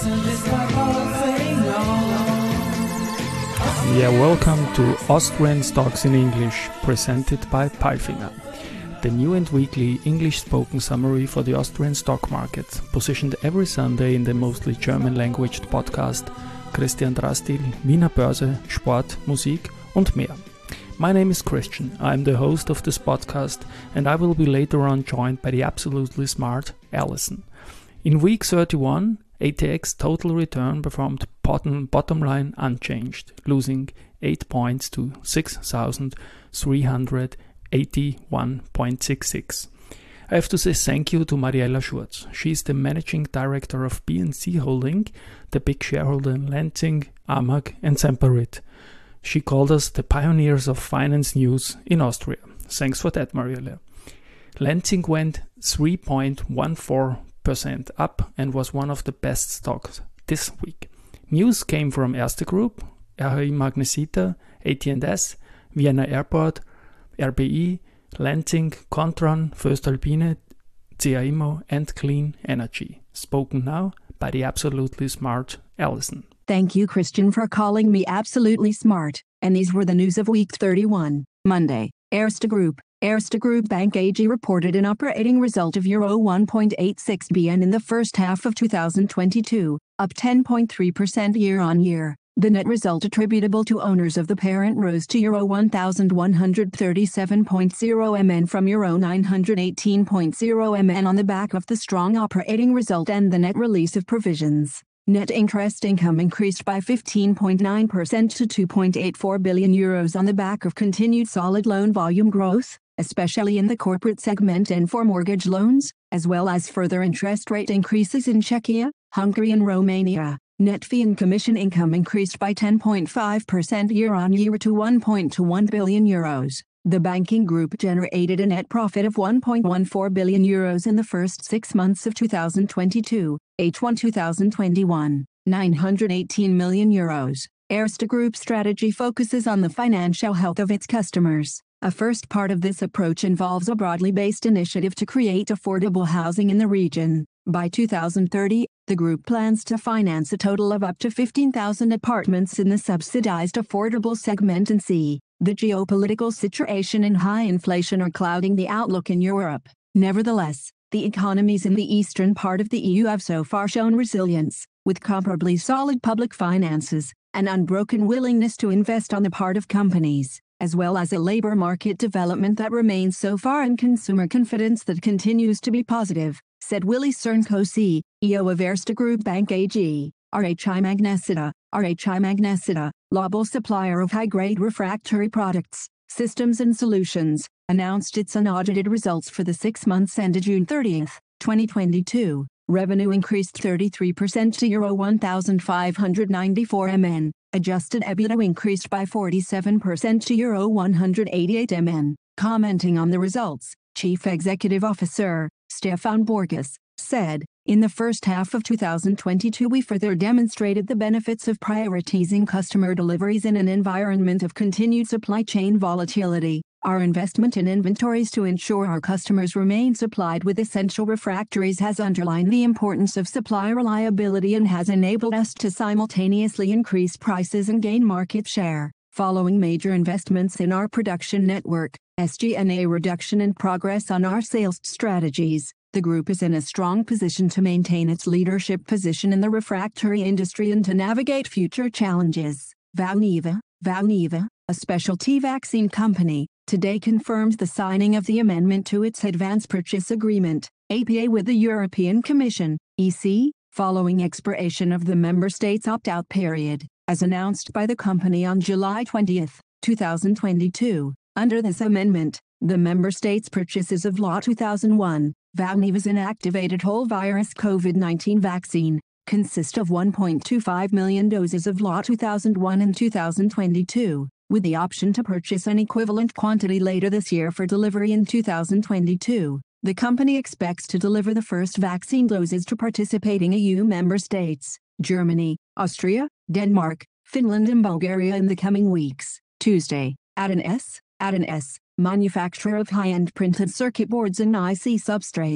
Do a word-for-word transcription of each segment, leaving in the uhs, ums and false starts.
Yeah, welcome to Austrian Stocks in English, presented by Palfinger. The new and weekly English-spoken summary for the Austrian stock market, positioned every Sunday in the mostly German-languaged podcast Christian Drastil, Wiener Börse, Sport, Musik und mehr. My name is Christian, I am the host of this podcast, and I will be later on joined by the absolutely smart Alison. In week thirty-one, A T X total return performed bottom, bottom line unchanged, losing eight points to six thousand three hundred eighty-one point six six. I have to say thank you to Mariella Schurz. She is the managing director of B and C Holding, the big shareholder in Lenzing, Amag and Semperit. She called us the pioneers of finance news in Austria. Thanks for that, Mariella. Lenzing went three point one four percent up and was one of the best stocks this week. News came from Erste Group, R H I Magnesita, A T and S, Vienna Airport, R B I, Lenzing, Kontron, voestalpine, C A Immo and Clean Energy. Spoken now by the absolutely smart Alison. Thank you, Christian, for calling me absolutely smart. And these were the news of week thirty-one, Monday. Erste Group. Erste Group Bank A G reported an operating result of euro one point eight six billion in the first half of two thousand twenty-two, up ten point three percent year-on-year. The net result attributable to owners of the parent rose to euro one thousand one hundred thirty-seven point zero million from euro nine hundred eighteen point zero million on the back of the strong operating result and the net release of provisions. Net interest income increased by fifteen point nine percent to two point eight four billion euros on the back of continued solid loan volume growth, especially in the corporate segment and for mortgage loans, as well as further interest rate increases in Czechia, Hungary and Romania. Net fee and commission income increased by ten point five percent year-on-year to one point two one billion euros. The banking group generated a net profit of one point one four billion euros in the first six months of two thousand twenty-two, H one twenty twenty-one, nine hundred eighteen million euros. Erste Group strategy focuses on the financial health of its customers. A first part of this approach involves a broadly based initiative to create affordable housing in the region. By two thousand thirty, the group plans to finance a total of up to fifteen thousand apartments in the subsidized affordable segment and C. The geopolitical situation and high inflation are clouding the outlook in Europe. Nevertheless, the economies in the eastern part of the E U have so far shown resilience, with comparably solid public finances, an unbroken willingness to invest on the part of companies, as well as a labor market development that remains so far and consumer confidence that continues to be positive, said Willi Cernko, C E O of Erste Group Bank A G. R H I Magnesita, R H I Magnesita, global supplier of high-grade refractory products, systems and solutions, announced its unaudited results for the six months ended June thirtieth, twenty twenty-two. Revenue increased thirty-three percent to euro one thousand five hundred ninety-four million. Adjusted EBITDA increased by forty-seven percent to euro one hundred eighty-eight million. Commenting on the results, Chief Executive Officer, Stefan Borgas, said, "In the first half of two thousand twenty-two we further demonstrated the benefits of prioritizing customer deliveries in an environment of continued supply chain volatility. Our investment in inventories to ensure our customers remain supplied with essential refractories has underlined the importance of supply reliability and has enabled us to simultaneously increase prices and gain market share. Following major investments in our production network, S G and A reduction and progress on our sales strategies, the group is in a strong position to maintain its leadership position in the refractory industry and to navigate future challenges." Valneva, Valneva, a specialty vaccine company, today confirmed the signing of the amendment to its advance purchase agreement, A P A, with the European Commission, E C, following expiration of the member states' opt-out period, as announced by the company on July twentieth, two thousand twenty-two. Under this amendment, the member states' purchases of Lot two thousand one, Valneva's inactivated whole virus COVID nineteen vaccine, consist of one point two five million doses of Lot two thousand one in two thousand twenty-two, with the option to purchase an equivalent quantity later this year for delivery in two thousand twenty-two. The company expects to deliver the first vaccine doses to participating E U member states, Germany, Austria, Denmark, Finland and Bulgaria in the coming weeks. Tuesday, Adin S, Adin S, manufacturer of high-end printed circuit boards and I C substrates,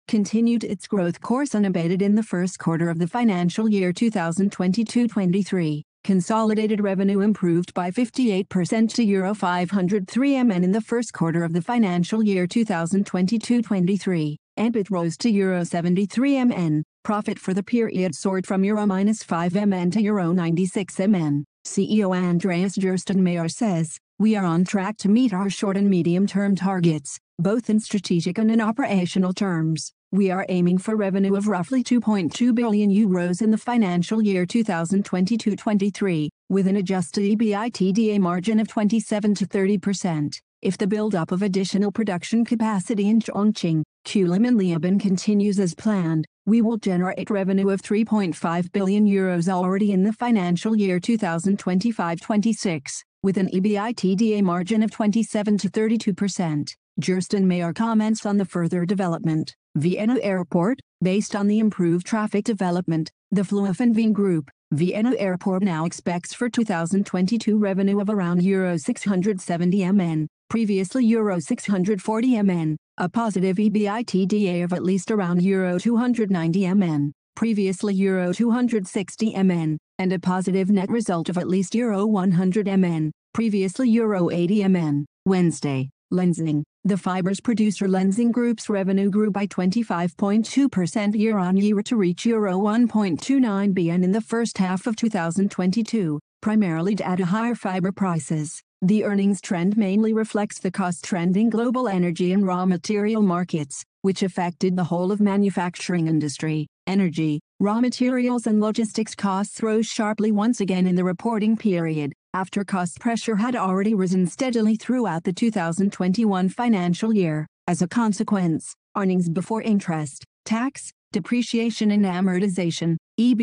continued its growth course unabated in the first quarter of the financial year two thousand twenty-two twenty-three. Consolidated revenue improved by fifty-eight percent to Euro five hundred three million in the first quarter of the financial year two thousand twenty-two twenty-three. E B I T rose to Euro seventy-three million. Profit for the period soared from Euro minus five million to Euro ninety-six million. C E O Andreas Gerstenmayer says, "We are on track to meet our short and medium-term targets, both in strategic and in operational terms. We are aiming for revenue of roughly two point two billion euros in the financial year two thousand twenty-two twenty-three, with an adjusted EBITDA margin of twenty-seven to thirty percent. If the build-up of additional production capacity in Chongqing, Kulim and Leoben continues as planned, we will generate revenue of three point five billion euros already in the financial year two thousand twenty-five twenty-six, with an EBITDA margin of twenty-seven to thirty-two percent. Gerstenmayer comments on the further development. Vienna Airport, based on the improved traffic development, the Flughafen Group, Vienna Airport now expects for two thousand twenty-two revenue of around Euro six hundred seventy million, previously Euro six hundred forty million, a positive EBITDA of at least around Euro two hundred ninety million, previously Euro two hundred sixty million, and a positive net result of at least Euro one hundred million, previously Euro eighty million. Wednesday, Lenzing. The fibers producer Lenzing Group's revenue grew by twenty-five point two percent year-on-year to reach Euro one point two nine billion in the first half of two thousand twenty-two, primarily due to higher fiber prices. The earnings trend mainly reflects the cost trend in global energy and raw material markets, which affected the whole of manufacturing industry. Energy, raw materials and logistics costs rose sharply once again in the reporting period, after cost pressure had already risen steadily throughout the two thousand twenty-one financial year. As a consequence, earnings before interest, tax, depreciation and amortization,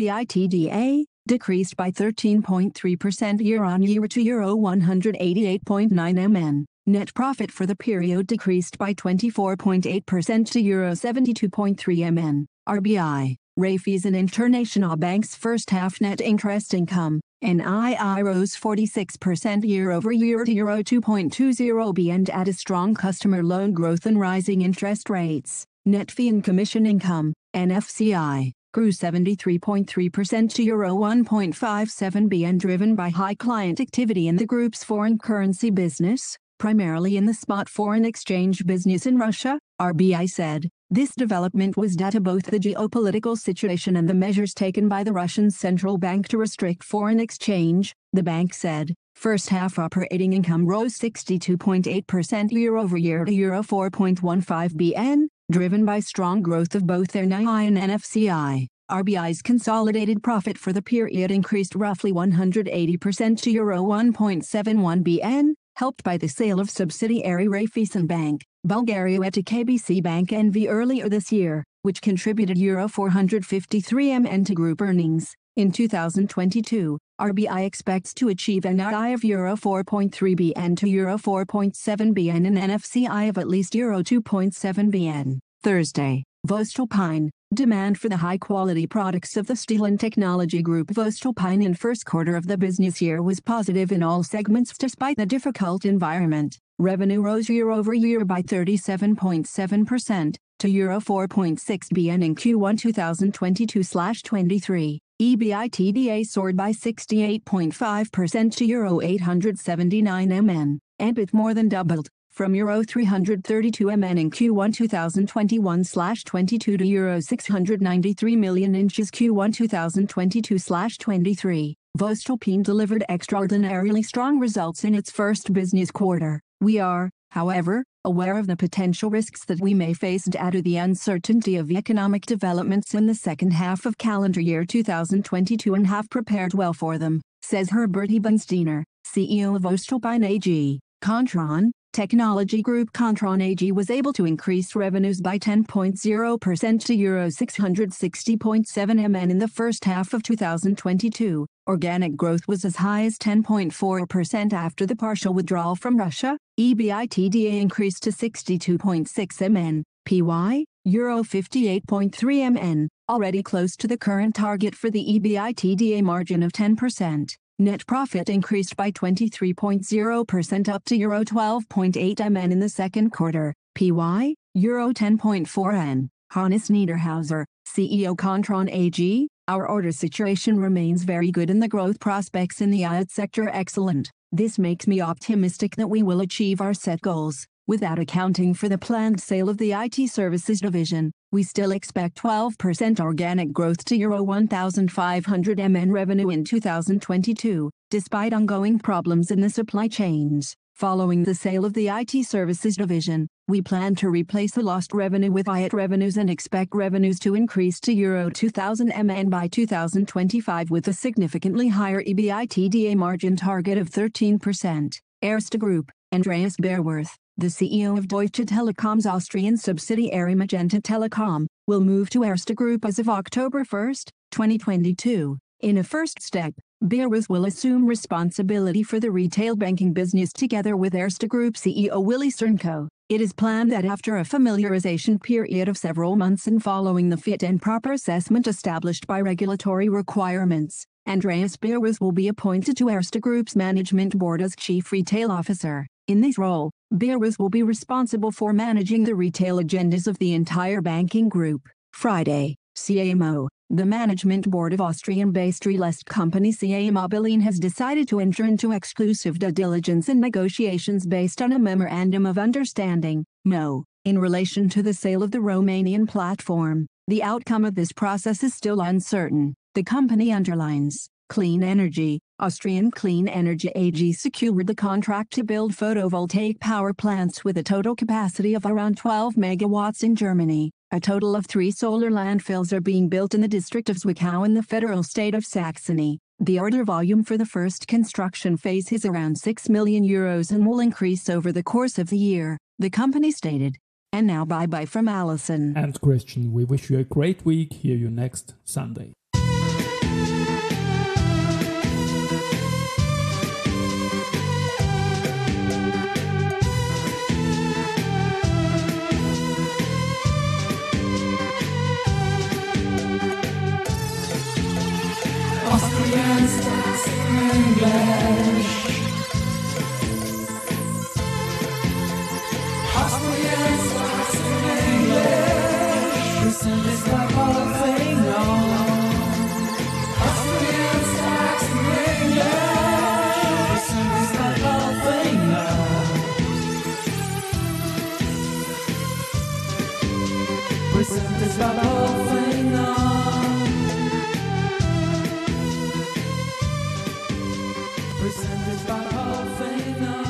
EBITDA, decreased by thirteen point three percent year-on-year to Euro one hundred eighty-eight point nine million. Net profit for the period decreased by twenty-four point eight percent to Euro seventy-two point three million. R B I, Raiffeisen International Bank's first half net interest income, N I I rose forty-six percent year-over-year to Euro two point two zero billion at a strong customer loan growth and rising interest rates. Net fee and commission income, N F C I, grew seventy-three point three percent to Euro one point five seven billion, driven by high client activity in the group's foreign currency business, primarily in the spot foreign exchange business in Russia, R B I said. This development was due to both the geopolitical situation and the measures taken by the Russian central bank to restrict foreign exchange, the bank said. First half operating income rose sixty-two point eight percent year-over-year to Euro four point one five billion, driven by strong growth of both N I I and N F C I. R B I's consolidated profit for the period increased roughly one hundred eighty percent to Euro one point seven one billion, helped by the sale of subsidiary Raiffeisen Bank, Bulgaria to K B C Bank N V earlier this year, which contributed Euro four hundred fifty-three million to group earnings. In two thousand twenty-two, R B I expects to achieve N I I of Euro four point three billion to Euro four point seven billion and N F C I of at least Euro two point seven billion. Thursday, voestalpine. Demand for the high-quality products of the Steel and Technology Group voestalpine in first quarter of the business year was positive in all segments despite the difficult environment. Revenue rose year-over-year by thirty-seven point seven percent to Euro four point six billion in Q one twenty twenty-two twenty-three. EBITDA soared by sixty-eight point five percent to Euro eight hundred seventy-nine million. E B I T more than doubled, from Euro three hundred thirty-two million in Q one twenty twenty-one twenty-two to Euro six hundred ninety-three million in Q one twenty twenty-two twenty-three. voestalpine delivered extraordinarily strong results in its first business quarter. We are, however, aware of the potential risks that we may face due to the uncertainty of economic developments in the second half of calendar year two thousand twenty-two and have prepared well for them, says Herbert Ebensteiner, C E O of voestalpine A G. Kontron, Technology Group Kontron A G was able to increase revenues by ten point zero percent to Euro six hundred sixty point seven million in the first half of two thousand twenty-two. Organic growth was as high as ten point four percent after the partial withdrawal from Russia. EBITDA increased to sixty-two point six million, P Y, Euro fifty-eight point three million, already close to the current target for the EBITDA margin of ten percent. Net profit increased by twenty-three point zero percent up to Euro twelve point eight million in the second quarter, P Y, Euro ten point four million. Hannes Niederhauser, C E O Kontron A G, our order situation remains very good and the growth prospects in the I T sector excellent. This makes me optimistic that we will achieve our set goals. Without accounting for the planned sale of the I T services division, we still expect twelve percent organic growth to euro one thousand five hundred million revenue in two thousand twenty-two, despite ongoing problems in the supply chains. Following the sale of the I T services division, we plan to replace the lost revenue with I T revenues and expect revenues to increase to euro two thousand million by two thousand twenty-five with a significantly higher EBITDA margin target of thirteen percent. Erste Group, Andreas Beerwerth, the C E O of Deutsche Telekom's Austrian subsidiary Magenta Telekom, will move to Erste Group as of October first, twenty twenty-two. In a first step, Beerwerth will assume responsibility for the retail banking business together with Erste Group C E O Willi Cernko. It is planned that after a familiarization period of several months and following the fit and proper assessment established by regulatory requirements, Andreas Beerwerth will be appointed to Erste Group's management board as Chief Retail Officer. In this role, Beerwerth will be responsible for managing the retail agendas of the entire banking group. Friday, C A M O. The management board of Austrian-based real estate company C A Immobilien has decided to enter into exclusive due diligence and negotiations based on a Memorandum of Understanding, M O, in relation to the sale of the Romanian platform. The outcome of this process is still uncertain. The company underlines, Clean Energy, Austrian Clean Energy A G secured the contract to build photovoltaic power plants with a total capacity of around twelve megawatts in Germany. A total of three solar landfills are being built in the district of Zwickau in the federal state of Saxony. The order volume for the first construction phase is around six million euros and will increase over the course of the year, the company stated. And now bye-bye from Alison and Christian. We wish you a great week. Hear you next Sunday. Austrian Stocks in English. Austrian Stocks in English. Presented by Palafino. Austrian Stocks in English. Presented by Palafino. Presented by Palafino. Presented by Palafino.